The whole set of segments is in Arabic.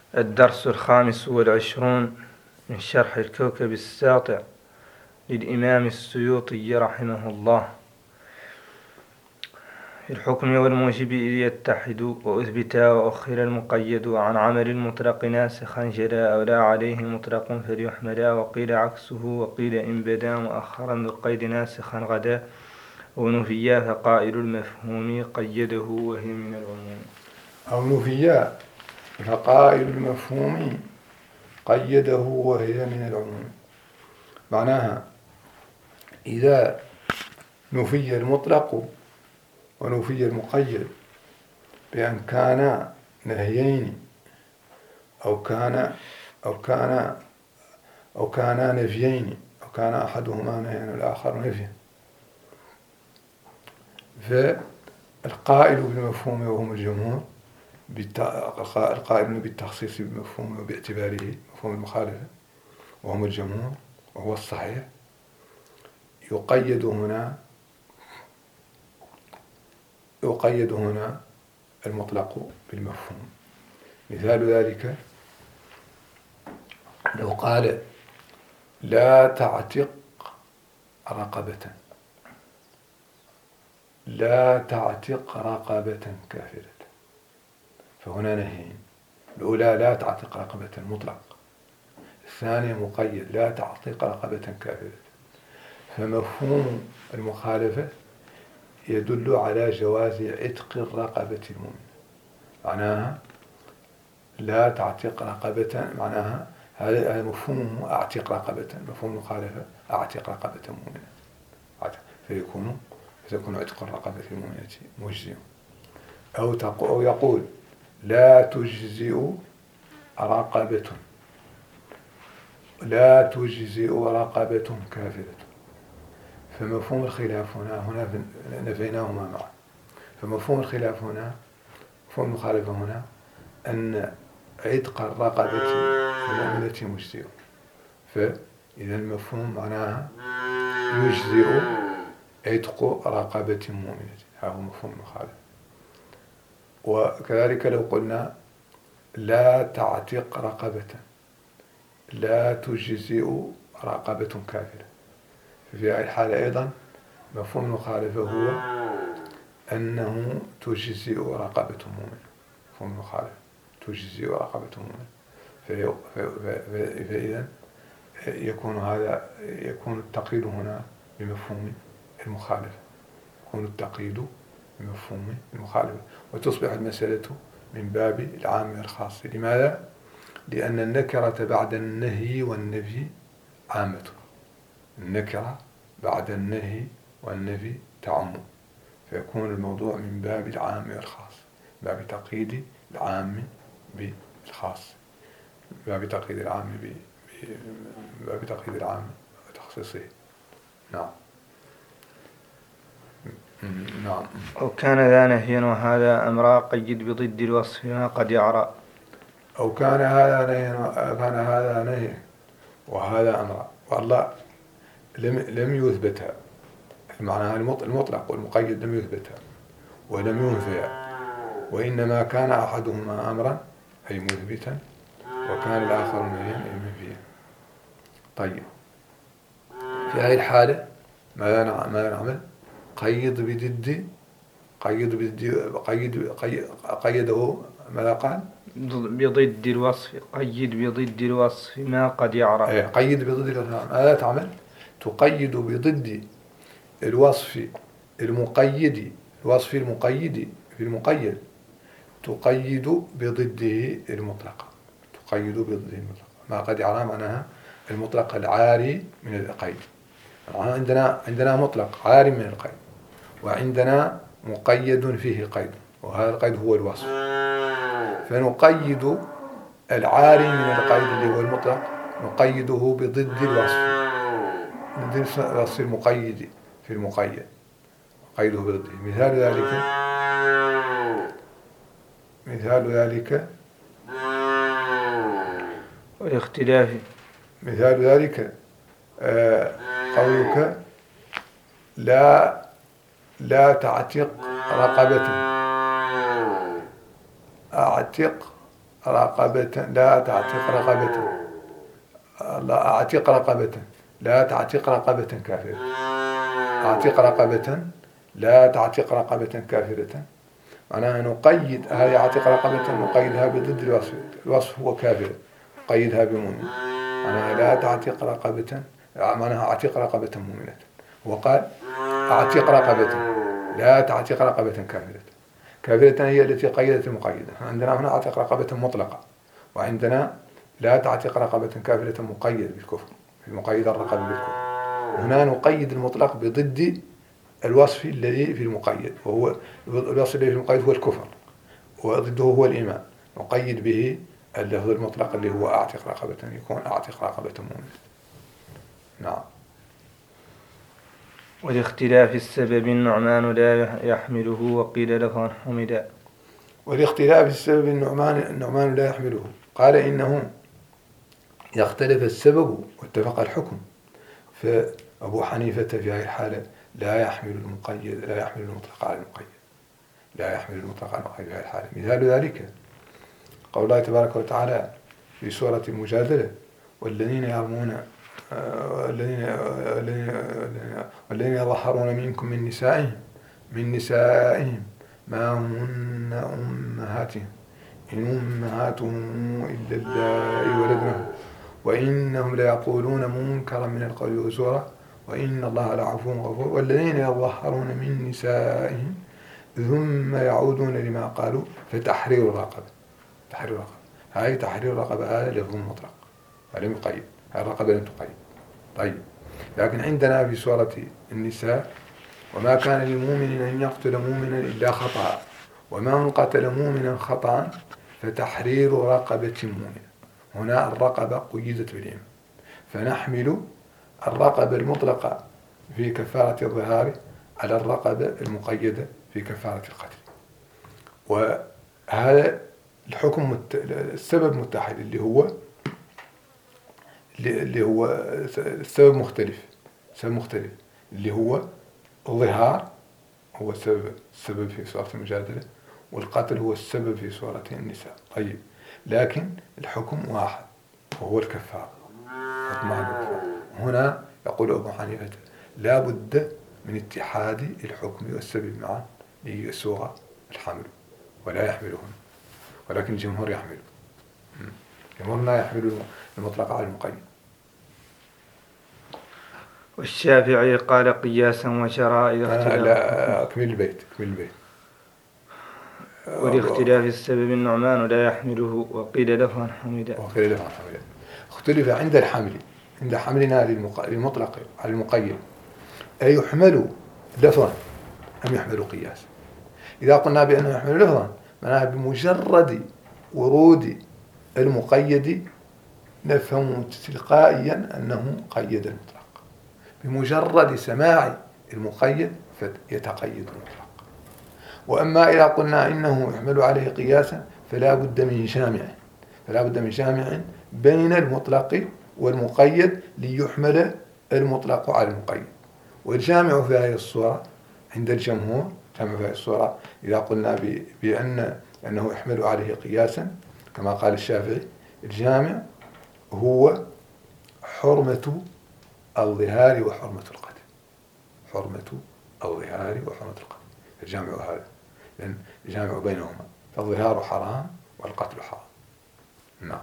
الدرس 25 من شرح الكوكب الساطع للإمام السيوطي رحمه الله. في الحكم والموجب إذ يتحد وأثبتا وأخر المقيد عن عمل المطلق ناسخا جلا أو لا عليه مطلق فليحملا، وقيل عكسه وقيل إن بدا مؤخرا بالقيد ناسخا غدا، ونفيا فقائل المفهوم قيده وهي من العموم. أو نفيا فقائل المفهوم قيده وهي من العموم. معناها إذا نفي المطلق ونفي المقيد بأن كان نهيين أو كان نفيين، أو كان أحدهما نهيا والآخر نفيا، فالقائل بالمفهوم وهم الجمهور، القائل بالتخصيص بالمفهوم وباعتباره مفهوم المخالفة وهم الجمهور وهو الصحيح، يقيد هنا المطلق بالمفهوم. مثال ذلك لو قال لا تعتق رقبة، لا تعتق رقبة كافرة، فهنا نهيين. الأولى لا تعتق رقبة مطلق، الثانية مقيد لا تعتق رقبة كافرة، فمفهوم المخالفة يدل على جواز عتق الرقبة المؤمنة. معناها لا تعتق رقبة، معناها هذا مفهومه أعتق رقبة، مفهوم المخالفة أعتق رقبة مؤمنة، فيكون عتق الرقبة المؤمنة مجزئ. أو يقول لا تجزئ رقبة، لا تجزئ رقبة كافرة، فمفهوم الخلاف هنا نفيناهما معا، فمفهوم الخلاف هنا، مفهوم المخالفة هنا أن عتق الرقبة المؤمنة مجزئ، فإذا المفهوم معناها يجزئ عتق رقبة مؤمنة، هذا هو مفهوم المخالفة. وكذلك لو قلنا لا تعتق رقبة، لا تجزئ رقبة كافرة، في هذه الحالة أيضا مفهوم المخالفة هو أنه تجزئ رقبة مؤمن، مفهوم المخالفة تجزئ رقبة مؤمن، فإذا يكون التقييد هنا بمفهوم المخالفة، يكون التقييد بمفهوم المخالفة، وتصبح المسألة من باب العام والخاص. لماذا؟ لأن النكرة بعد النهي والنفي عامة، النكرة بعد النهي والنفي تعم، فيكون الموضوع من باب العام والخاص، باب تقييد العام بالخاص، باب تقييد العام وتخصيصه. نعم. نعم. أو كان ذا نهيا وهذا أمرا قيد بضد الوصف ما قد يعرى. أو كان هذا نهيا وهذا أمرا، والله لم يثبتها، معناها المطلق والمقيد لم يثبتها ولم ينفيها، وإنما كان أحدهما أمرا أي مثبتا، وكان الآخر نهيا أي منفيا. طيب، في هذه الحالة ماذا نعمل؟ قيده ماذا قال؟ بضد الوصف، قيد بضد الوصف ما قد يعرى. قيد بضد الوصف. ماذا تعمل؟ تقيد بضد الوصف المقيد، الوصف المقيد في المقيد، تقيد بضده المطلق، تقيد بضده المطلق ما قد يعرى، معناها المطلق العاري من القيد. عندنا مطلق عاري من القيد، وعندنا مقيد فيه قيد، وهذا القيد هو الوصف، فنقيد العاري من القيد اللي هو المطلق، نقيده بضد الوصف، ضد الوصف المقيد في المقيد، قيده بضده. مثال ذلك والاختلاف، مثال ذلك قولك لا تعتق رقبة، أعتق رقبة لا تعتق رقبة لا أعتق رقبة لا تعتق رقبة كافرة أعتق رقبة لا تعتق رقبة كافرة. معناها نقيد هذه أعتق رقبة نقيدها بضد الوصف. الوصف هو كافر نقيدها بمؤمن. معناها لا تعتق رقبة معناها أعتق رقبة مؤمنة. وقال أعتق رقبة لا تعتق رقبة كافرة. كافرة هي التي قيدت المقيدة. عندنا هنا أعتق رقبة مطلقة وعندنا لا تعتق رقبة كافرة مقيد بالكفر في مقيد الرقبة بالكفر. هنا نقيد المطلق بضد الوصف الذي في المقيد وهو الوصف الذي في المقيد هو الكفر وضده هو الإيمان. نقيد به اللفظ المطلق اللي هو أعتق رقبة يكون أعتق رقبة مؤمنة. نعم. ولاختلاف السبب النعمان لا يحمله وقيل لفظا حمدا. ولاختلاف السبب النعمان لا يحمله. قال إنه يختلف السبب واتفق الحكم. فأبو حنيفة في هذه الحالة لا يحمل المقيد لا يحمل المطلق على المقيد لا يحمل المطلق على المقيد في هذه الحالة. مثال ذلك قول الله تبارك وتعالى في سورة المجادلة والذين يرمون والذين يظهرون منكم من نسائهم ما هن أمهاتهم إن أمهاتهم إلا اللائي ولدنهم وإنهم ليقولون منكرا من القول وزورا وإن الله لعفو غفور. والذين يظهرون من نسائهم ثم يعودون لما قالوا فتحرير رقبة. هاي تحرير رقبة هذا لفظ مطلق لم يقيد. هاي الرقبة لم تقيد. طيب لكن عندنا في سورة النساء وما كان لمؤمن أن يقتل مؤمنا إلا خطأ ومن قتل مؤمنا خطأ فتحرير رقبة مؤمنة. هنا الرقبة قيدت بالإيمان فنحمل الرقبة المطلقة في كفارة الظهار على الرقبة المقيدة في كفارة القتل. وهذا الحكم السبب متحد اللي هو السبب مختلف اللي هو الظهار هو السبب في سورة المجادلة والقتل هو السبب في سورة النساء. طيب لكن الحكم واحد وهو الكفارة. هنا يقول أبو حنيفة لا بد من اتحاد الحكم والسبب معا ليسوغ الحمل ولا يحملهم. ولكن الجمهور يحمل. الجمهور لا يحمل المطلق على المقيد. والشافعي قال قياسا وشرائع لا أكمل البيت ولاختلاف السبب النعمان لا يحمله وقيل لفظا حمدا. اختلف عند حملنا للمطلق على المقيد أي يحمل لفظا أم يحمل قياسا. إذا قلنا بأنه يحمل لفظا معناها بمجرد ورود المقيد نفهم تلقائيا أنه قيد المطلق. بمجرد سماع المقيد فيتقيد المطلق. وأما إذا قلنا إنه يحمل عليه قياسا فلا بد من جامع بين المطلق والمقيد ليحمل المطلق على المقيد. والجامع في هذه الصورة عند الجمهور جامع في هذه الصورة إذا قلنا بأنه يحمل عليه قياسا كما قال الشافعي الجامع هو حرمة الظهار وحرمة القتل. الجامع هذا لأن الجامع بينهما فالظهار حرام والقتل حرام. نعم.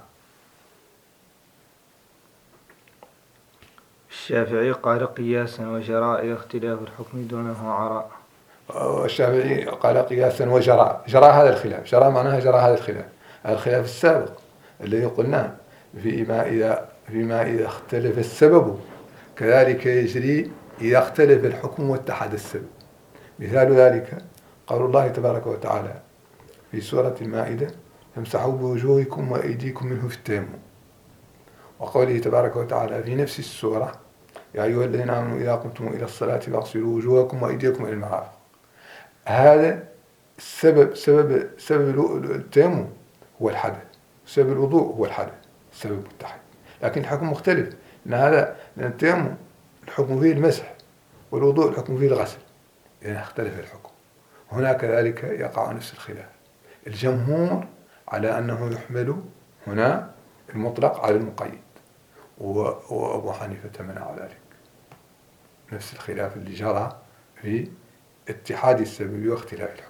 الشافعي قال قياسا وجراء اختلاف الحكم دونه عراء. الشافعي قال قياسا جراء هذا الخلاف. جراء معناها جراء هذا الخلاف السابق الذي قلناه فيما إذا اختلف السبب كذلك يجري إذا اختلف الحكم واتحد السبب. مثال ذلك قول الله تبارك وتعالى في سورة المائدة فامسحوا بوجوهكم وأيديكم منه في التيمم. وقوله تبارك وتعالى في نفس السورة يا أيها الذين آمنوا إذا قمتم إلى الصلاة فاغسلوا وجوهكم وأيديكم إلى المرافق. هذا سبب التيمم هو الحدث. سبب الوضوء هو الحدث. السبب متحد لكن الحكم مختلف. لأن التيمم الحكم فيه المسح والوضوء الحكم فيه الغسل. إذا اختلف الحكم هنا كذلك يقع نفس الخلاف. الجمهور على أنه يحمل هنا المطلق على المقيد، وأبو حنيفة منع ذلك. نفس الخلاف اللي جرى في اتحاد السبب واختلاف الحكم.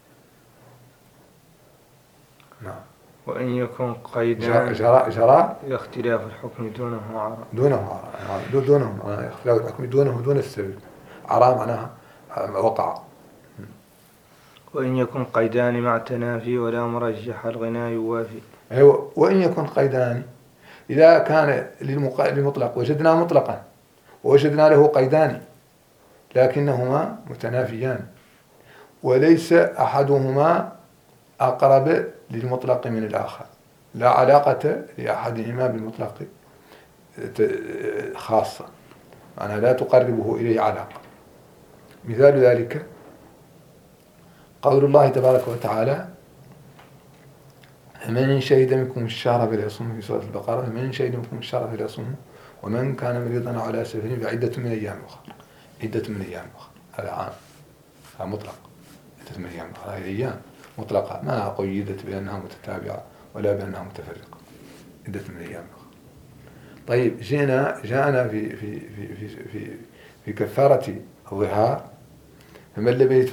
نعم. وإن يكن قيدان جرى اختلاف الحكم دونه عرى. دونه اختلاف الحكم دون السبب. عرى معناها وقع. وإن يكن قيدان مع تنافي ولا مرجح الغناء يوافي. أيوة. وإن يكن قيدان، إذا كان للمطلق وجدنا مطلقا ووجدنا له قيدان لكنهما متنافيان وليس أحدهما أقرب للمطلق من الآخر، لا علاقة لأحدهما بالمطلق خاصة، معناها لا تقربه إليه علاقة. مثال ذلك قول الله تبارك وتعالى: فمن شهد منكم الشهر فليصمه، في سورة البقرة: فمن شهد منكم الشهر فليصمه ومن كان مريضا على سفر فعدة من أيام أخرى. عدة من أيام أخرى هذا عام، هذا مطلق. عدة من أيام أخرى هذه أيام مطلقة ما قيدت بأنها متتابعة ولا بأنها متفرقة. عدة من أيام أخرى. طيب جاءنا في كفارة الظهار: فمن لم يجد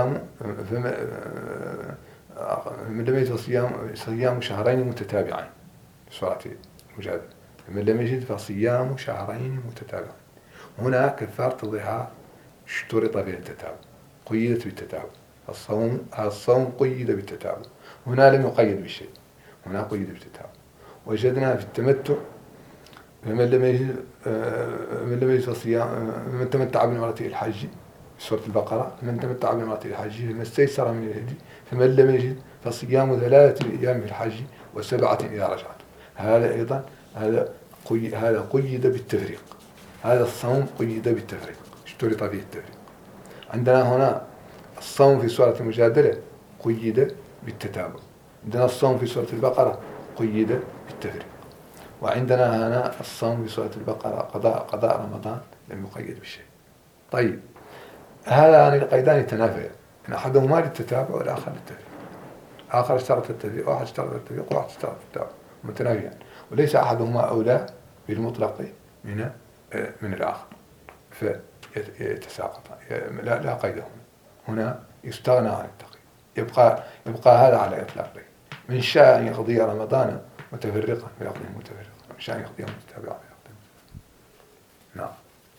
فصيام شهرين متتابعين. سورة المجادلة: فمن لم يجد فصيام شهرين متتابعين. هنا كفارة الظهار اشترط فيها التتابع، قيدت بالتتابع. الصوم قيد بالتتابع، هنا لم يقيد بشيء، هنا قيد بالتتابع. وجدنا في التمتع: فمن لم يجد فصيام، من تمتع بامرأته الحج، في سورة البقرة: من تمتع بامرأته الحج فما استيسر من الهدي فمن لم يجد فصيام 3 أيام في الحج و7 إذا رجعت. هذا أيضا هذا قيد بالتفريق، هذا الصوم قيد بالتفريق، اشترط فيه التفريق. عندنا هنا الصوم في سورة المجادلة قيد بالتتابع، عندنا الصوم في سورة البقرة قيد بالتفريق، وعندنا هنا الصوم في سورة البقرة قضاء رمضان لم يقيد بشيء. طيب هذان القيدان يتنافيان، إن أحدهما للتتابع والآخر للتفريق. آخر اشترط التفريق، واحد اشترط التفريق، وواحد اشترط التتابع، متنافيان، وليس أحدهما أولى بالمطلق من الآخر فيتساقطان، لا قيد هنا يستغنى عن التقييد، يبقى هذا على إطلاقه. من شاء أن يقضي رمضان متفرقا فيقضيه متفرقا، من شاء أن يقضيه متتابعا فيقضيه. نعم.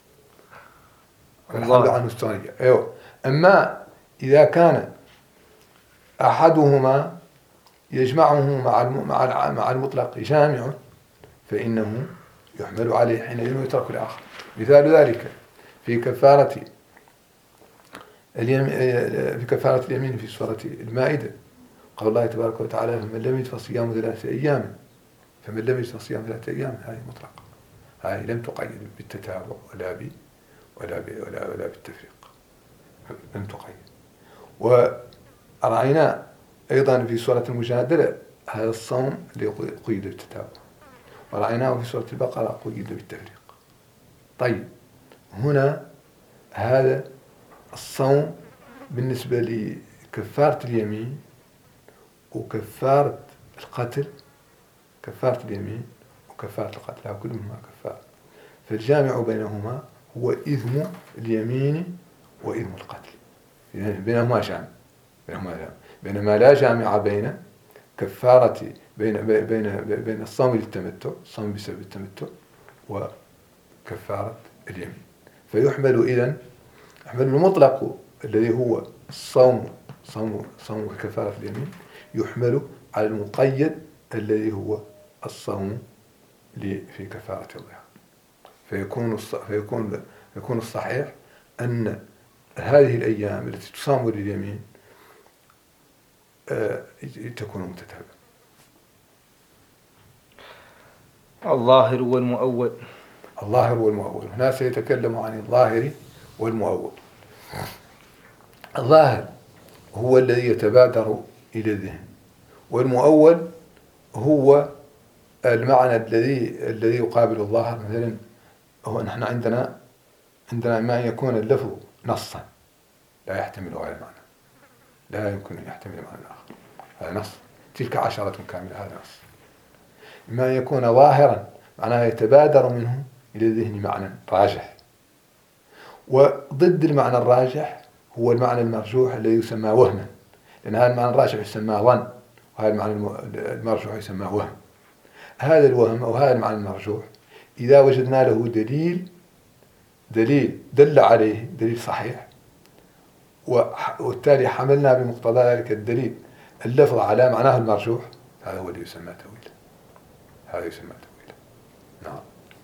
الحمد عنه الثانية. أيوة. أما إذا كان أحدهما يجمعه مع المطلق جامع فإنه يحمل عليه حينئذ ويترك الآخر. مثال ذلك في كفارة اليمين في سورة المائدة: قال الله تبارك وتعالى: فمن لم يجد فصيام 3 أيام. فمن لم يجد فصيام 3 أيام هذه مطلقة، هذه لم تقيد بالتتابع ولا بالتفريق، لم تقيد. ورأينا أيضا في سورة المجادلة هذا الصوم اللي قيد بالتتابع، ورأيناه في سورة البقرة قيد بالتفريق. طيب هنا هذا الصوم بالنسبة لكفارة اليمين وكفارة القتل، كفارة اليمين وكفارة القتل كل منهما كفارة، فالجامع بينهما هو إثم اليمين وإثم القتل، يعني بينهما جامع، بينما لا جامع بين كفارة بين الصوم للتمتع، الصوم بسبب التمتع، وكفارة اليمين. فيحمل إذن المطلق الذي هو صوم كفارة اليمين يحمل على المقيد الذي هو الصوم في كفارة الظهار. فيكون الصحيح أن هذه الأيام التي تصام لليمين تكون متتابعة. الظاهر والمؤول. الظاهر والمؤول، هنا سيتكلم عن الظاهر والمؤول. الظاهر هو الذي يتبادر إلى الذهن، والمؤول هو المعنى الذي يقابل الظاهر. مثلا نحن عندنا ما يكون اللفظ نصا لا يحتمل غير معنى، لا يمكن أن يحتمل معنى آخر، هذا نص. تلك 10 كاملة. هذا نص. إما أن يكون ظاهرا معناه يتبادر منه إلى الذهن معنى راجح، وضد المعنى الراجح هو المعنى المرجوح الذي يسمى وهما، لأن هذا المعنى الراجح يسمى ظن، وهذا المعنى المرجوح يسمى وهم. هذا الوهم أو هذا المعنى المرجوح إذا وجدنا له دليل دل عليه دليل صحيح، وبالتالي حملنا بمقتضى ذلك الدليل اللفظ على معناه المرجوح، هذا هو الذي يسمى تأويلا. هذا يسمى تأويلا. نعم.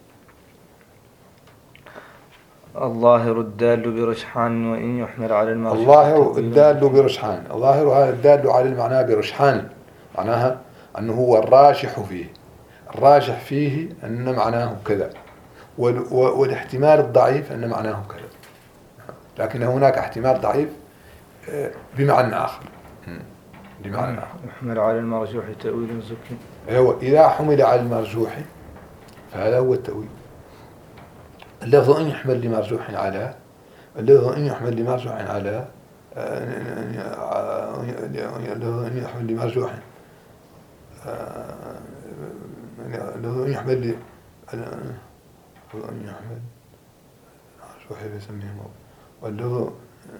الظاهر الدال برجحان وإن يحمل على المرجوح. الظاهر الدال برجحان، الظاهر هذا الدال على المعنى برجحان، معناها أنه هو الراجح فيه، الراجح فيه أن معناه كذا، والاحتمال الضعيف أن معناه كذا، لكن هناك احتمال ضعيف بمعنى آخر. بمعنى آخر. يحمل على المرجوح تأويل زكي. أيوة، إذا حمل على المرجوح فهذا هو التأويل. اللفظ إن يحمل لمرجوح على، اللفظ إن يحمل لمرجوح على، اللفظ إن يحمل لمرجوح، اللفظ إن يحمل أن يحمل مرجوح يسميه، واللفظ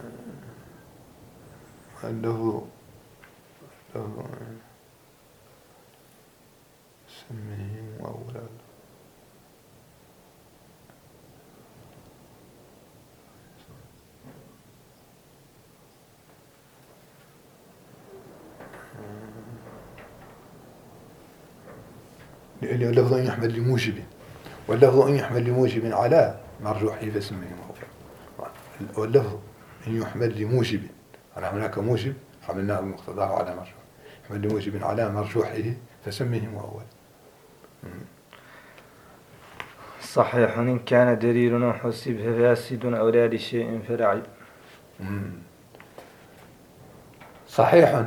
سميه أولا. اللفظ إن يحمل لموجب، واللفظ إن يحمل لموجب على مرجوحه فسميه موجب، واللفظ إن يحمل لموجب، أنا هناك موجب حملناه بمقتضاه على مرجوح، يحمل لموجب على مرجوحه فسميه مؤول. صحيح إن كان دليل وحسب فاسد أو لا لشيء فرعي. صحيح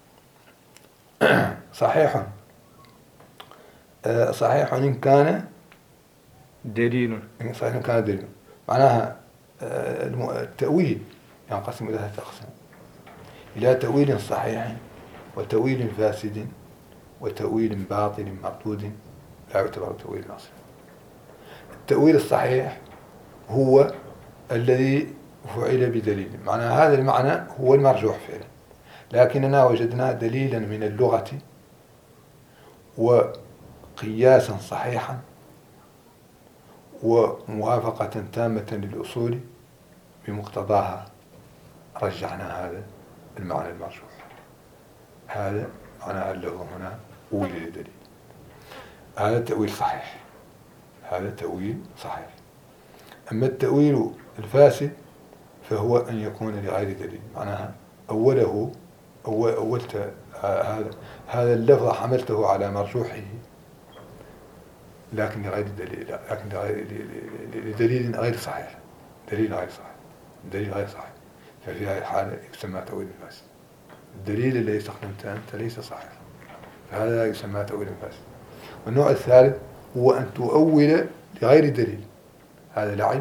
صحيح صحيح إن كان دليل، صحيح إن كان دليل، معناها التأويل ينقسم إلى 3 أقسام: إلى تأويل صحيح، وتأويل فاسد، وتأويل باطل مردود لا يعتبر تأويل أصلا. التأويل الصحيح هو الذي فعل بدليل، معناها هذا المعنى هو المرجوح فعلا، لكننا وجدنا دليلا من اللغة وقياسا صحيحا وموافقة تامة للأصول بمقتضاها، رجعنا هذا المعنى المرجوح. هذا معنى اللفظ هنا أول لدليل، هذا تأويل صحيح، هذا تأويل صحيح. أما التأويل الفاسد فهو أن يكون لغير دليل، معناها أولت هذا اللفظ حملته على مرجوحه لكن لغير دليل، لكن لدليل غير صحيح، دليل غير صحيح، ففي هذه الحالة يسمى تأويل فاسد. الدليل الذي استخدمته أنت ليس صحيح، فهذا يسمى تأويل فاسد. والنوع الثالث هو أن تؤول لغير دليل، هذا لعب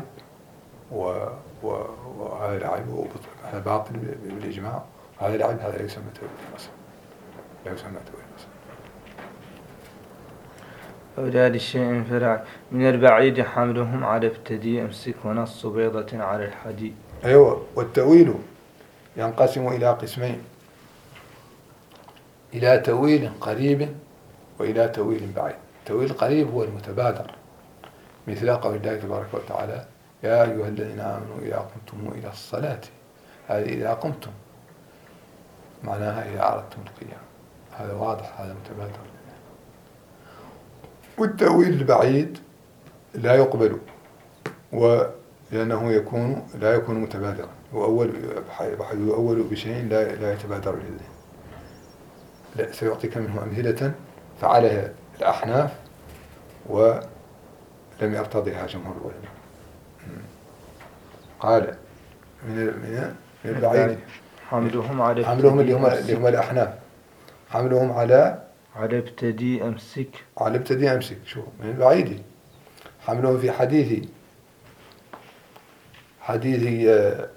وهذا لعب هذا باطل بالإجماع، وهذا لعب، هذا لا يسمى تأويل فاسد، لا يسمى تأويل فاسد. أولى للشيء فرع من البعيد حملهم على ابتدي أمسك ونص بيضة على الحديد. أيوة، والتأويل ينقسم إلى قسمين: إلى تأويل قريب وإلى تأويل بعيد. التأويل القريب هو المتبادر، مثل قول الله تبارك وتعالى: يا أيها الذين آمنوا إذا قمتم إلى الصلاة، هذه إذا قمتم، معناها إذا أردتم القيام، هذا واضح، هذا متبادر. والتأويل البعيد لا يقبل، لأنه لا يكون متبادرا، يؤول بشيء لا يتبادر إليه. لا، سيعطيك منه أمثلة فعلها الأحناف ولم يرتضيها جمهور العلماء. قال من البعيد حملهم على اللي هم الأحناف، حملهم على ابتدي أمسك. شو من البعيد حملهم في حديث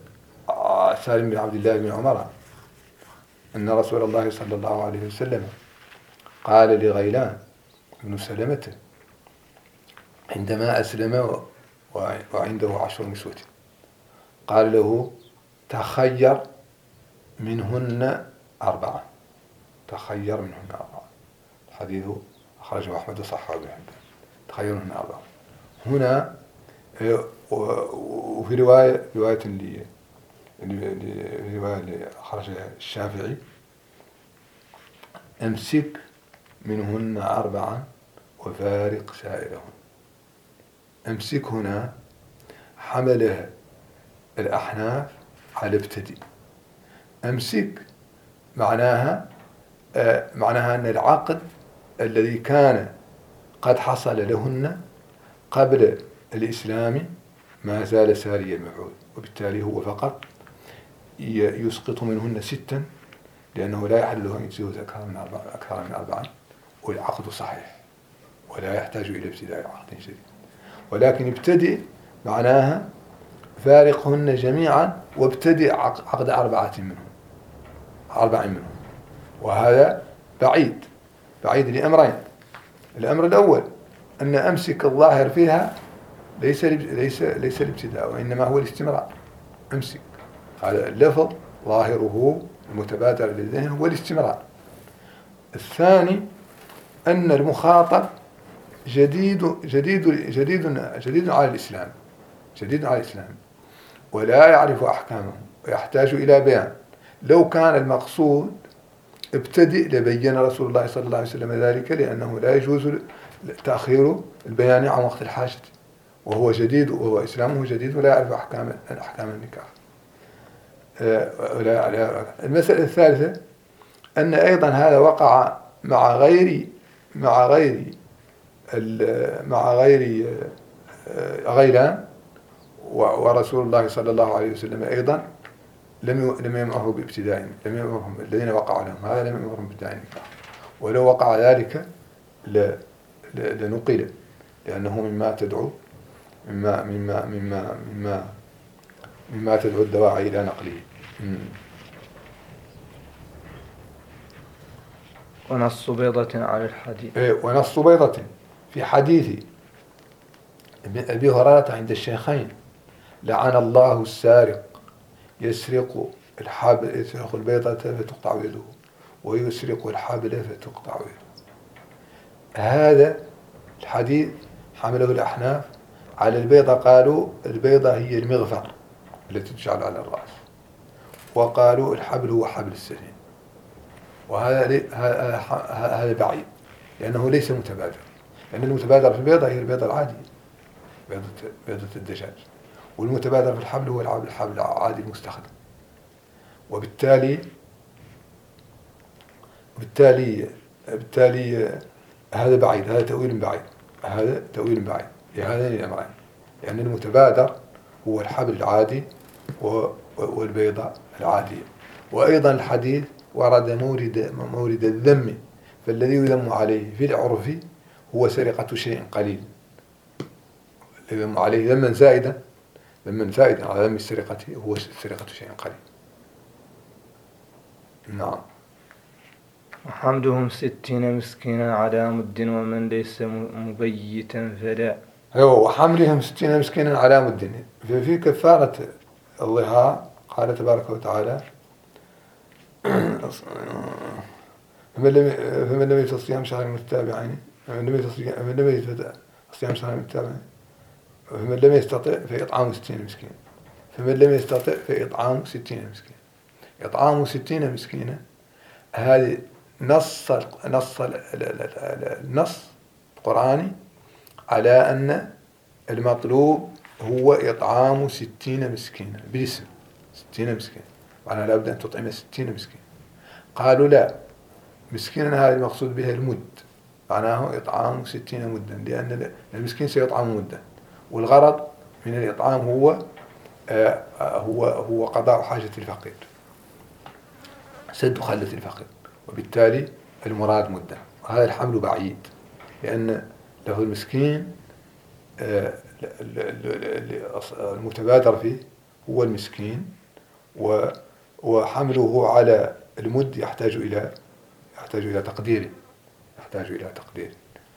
سالم بن عبد الله بن عمر أن رسول الله صلى الله عليه وسلم قال لغيلان بن سلمة عندما أسلم وعنده 10 نسوة، قال له تخير منهن 4. تخير منهن 4. الحديث أخرجه أحمد وصححه ابن حبان. تخير منهن 4. هنا وفي رواية اللي أخرجها الشافعي أمسك منهن 4 وفارق سائرهن. أمسك هنا حملها الأحناف على ابتدئ. أمسك معناها أن العقد الذي كان قد حصل لهن قبل الإسلام ما زال ساري المفعول، وبالتالي هو فقط يسقط منهن 6 لأنه لا يحل له أن يتزوج أكثر من 4 والعقد صحيح ولا يحتاج إلى ابتداء عقد جديد. ولكن ابتدئ معناها فارقهن جميعا وابتدئ عقد 4 منهم. وهذا بعيد لأمرين. الأمر الأول أن أمسك الظاهر فيها ليس الابتداء وإنما هو الاستمرار. أمسك هذا اللفظ ظاهره المتبادر للذهن هو الاستمرار. الثاني أن المخاطب جديد على الإسلام ولا يعرف أحكامه ويحتاج إلى بيان. لو كان المقصود ابتدئ لبين رسول الله صلى الله عليه وسلم ذلك، لأنه لا يجوز تأخير البيان عن وقت الحاجة، وهو جديد وهو إسلامه جديد ولا يعرف أحكام النكاح. المسألة الثالثة أن أيضا هذا وقع مع غير غيلان، ورسول الله صلى الله عليه وسلم أيضا لم يمره بابتداء، لم يمرهم الذين وقعوا لهم هذا لم يمرهم بابتداء النكاح. ولو وقع ذلك لنقل، لأنه مما تدعو الدواعي إلى نقله. ونص بيضة على الحديث. ونص بيضة في حديث أبي هريرة عند الشيخين: لعن الله السارق يسرق البيضة فتقطع يده ويسرق الحبل فتقطع يده. هذا الحديث حمله الأحناف على البيضة، قالوا البيضة هي المغفر التي تجعل على الرأس، وقالوا الحبل هو حبل السفين. وهذا بعيد لأنه ليس متبادر، لأن المتبادر في البيضة هي البيضة العادية، بيضة الدجاج، والمتبادر في الحبل هو الحبل العادي المستخدم. وبالتالي هذا بعيد، هذا تأويل بعيد لهذين الأمرين، لأن المتبادر هو الحبل العادي والبيضة العادية. وأيضا الحديث ورد مورد الذم، فالذي يذم عليه في العرف هو سرقة شيء قليل، يذم عليه ذما زائدا على ذم السرقة هو سرقة شيء قليل. نعم. وحمدهم 60 مسكينا على مد ومن ليس مبيتا فلا. وحملهم 60 مسكينا على مد. في كفارة الظهار قال تبارك وتعالى: فمن لم يستطع صيام شهر متتابعين فمن لم يستطع فإطعام 60 مسكين. فمن لم يستطع فإطعام 60 مسكين. إطعام 60 مسكينا هذه نص القرآني على أن المطلوب هو إطعام 60 مسكينا بالاسم، 60 مسكين، معناها لابد أن تطعم 60 مسكين. قالوا لا، مسكينا هذا المقصود بها المد، معناه إطعام 60 مدا، لأن المسكين سيطعم مدا، والغرض من الإطعام هو قضاء حاجة الفقير، سد خلة الفقير، وبالتالي المراد مدة. وهذا الحمل بعيد، لأن له المسكين المتبادر فيه هو المسكين، وحمله على المد يحتاج إلى تقديره، يحتاج إلى تقدير.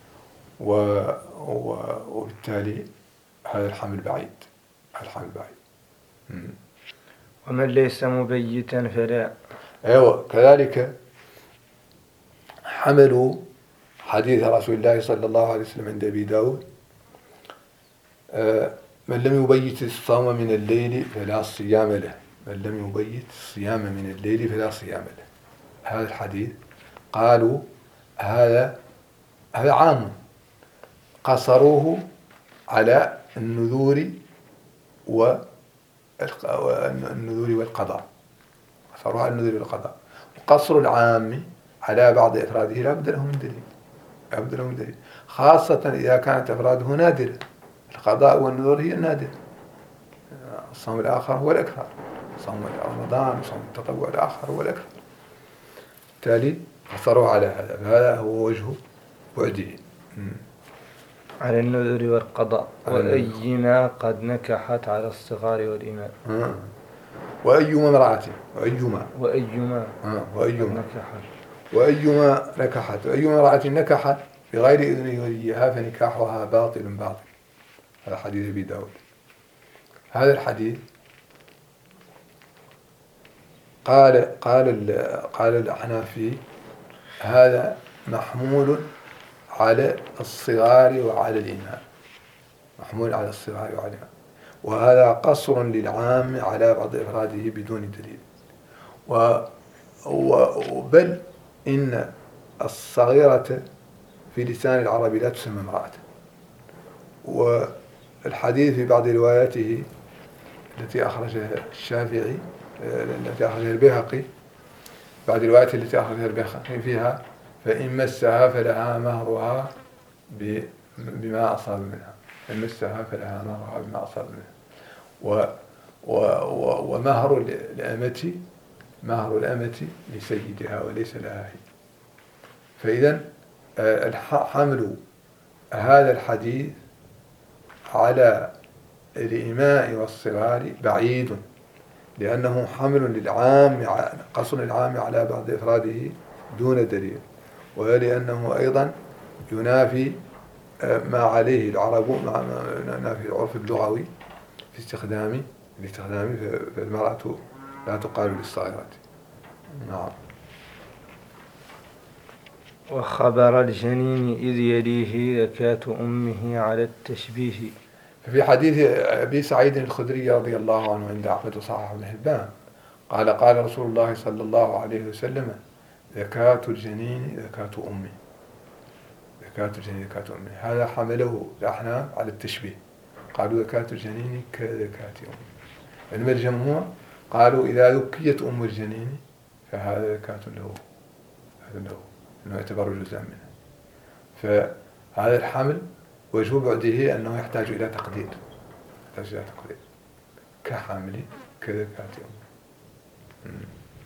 وبالتالي هذا الحمل بعيد. ومن ليس مبيتا فلا. أيوة، كذلك حملوا حديث رسول الله صلى الله عليه وسلم عند أبي داود: من لم يبيت الصوم من الليل فلا صيام له. من لم يبيت الصيام من الليل فلا صيام له. هذا الحديث قالوا هذا عام، قصروه على النذور والقضاء. قصروه على النذور والقضاء. وقصر العام على بعض أفراده لا بد له من دليل، خاصة إذا كانت أفراده نادرة. القضاء والنذور هي النادرة. الصوم الآخر هو الأكثر، صوم رمضان وصوم التطوع الآخر هو الأكثر. بالتالي قصروا على هذا، فهذا هو وجه بعده على النذر والقضاء. وأيما قد نكحت على الصغار والإماء. وأيما امرأة نكحت وأيما امرأة نكحت بغير إذن وليها فنكاحها باطل. هذا حديث أبي داود. هذا الحديث قال الأحناف هذا محمول على الصغار وعلى الإماء، وهذا قصر للعام على بعض إفراده بدون دليل. بل إن الصغيرة في لسان العرب لا تسمى امرأة. والحديث في بعض رواياته التي أخرجها الشافعي، التي أخرجها البيهقي، بعض الروايات التي أخرجها البيهقي فيها: فإن مسها فلها مهرها بما أصاب منها. ومهر الأمة لسيدها وليس لها هي. فإذا حمل هذا الحديث على الإماء والصغار بعيد، لأنه حمل للعام، قصر العام على بعض إفراده دون دليل، ولأنه أيضا ينافي ما عليه العرب، ينافي العرف اللغوي في استخدامه، فالمرأة لا تقال للصغيرة. نعم. وخبر الجنين إذ يليه زكاة أمه على التشبيه. في حديث أبي سعيد الخدري رضي الله عنه عند أحمد وصححه ابن حبان قال رسول الله صلى الله عليه وسلم: زكاة الجنين زكاة أمه. هذا حمله الأحناف على التشبيه، قالوا زكاة الجنين كزكاة أمه. بينما الجمهور قالوا إذا ذكيت أم الجنين فهذا زكاة له، أنه يعتبر جزءا منه. فهذا الحمل وجه بعده أنه يحتاج إلى تقدير، كحامل كزكاة أمه.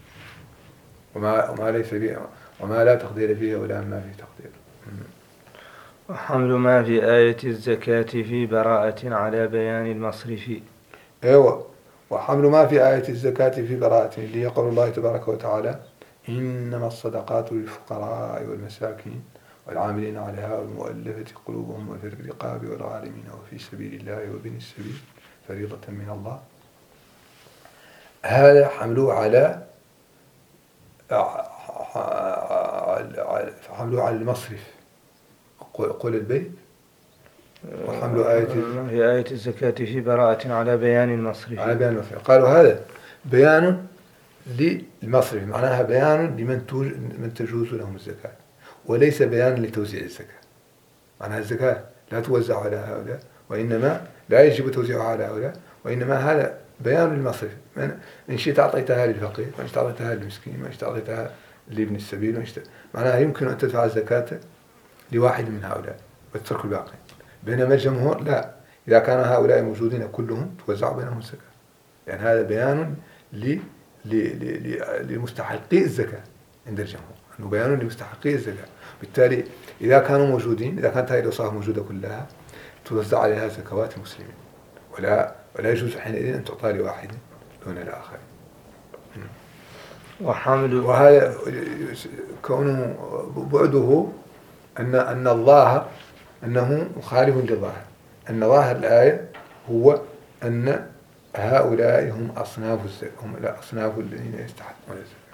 وما ليس فيه، وما لا تقدير فيه ولا ما فيه تقدير. وحمل ما في آية الزكاة في براءة على بيان المصرف. أيوة، وحمل ما في آية الزكاة في براءة، اللي يقول الله تبارك وتعالى: إنما الصدقات للفقراء والمساكين والعاملين عليها والمؤلفة قلوبهم وفي الرقاب والغارمين وفي سبيل الله وابن السبيل فريضة من الله. هذا حمله على المصرف، قول البيت. وحمل آية الزكاة في براءة على بيان المصرف. قالوا هذا بيان للمصرف، معناها بيان لمن تجوز لهم الزكاة، وليس بيان لتوزيع الزكاة. معناها الزكاة لا توزع على هؤلاء، وإنما لا يجب توزيعها على هؤلاء، وإنما هذا بيان للمصرف. إن شئت أعطيتها للفقير، وإن شئت أعطيتها للمسكين، وإن شئت أعطيتها لابن السبيل، معناها يمكن أن تدفع الزكاة لواحد من هؤلاء وتترك الباقي. بينما الجمهور لا، إذا كان هؤلاء موجودين كلهم توزع بينهم الزكاة. يعني هذا بيان لمستحقي الزكاة عند الجمهور، أنه بيان لمستحقي الزكاة. بالتالي إذا كانوا موجودين، إذا كانت هذه الأوصاف موجودة كلها، توزع عليها زكوات المسلمين، ولا يجوز حينئذ أن تعطى لواحد دون الآخر. وهذا كونه بعده أن الظاهر أنه مخالف للظاهر، أن ظاهر الآية هو أن هؤلاء هم أصناف الذين يستحقون الزكاة.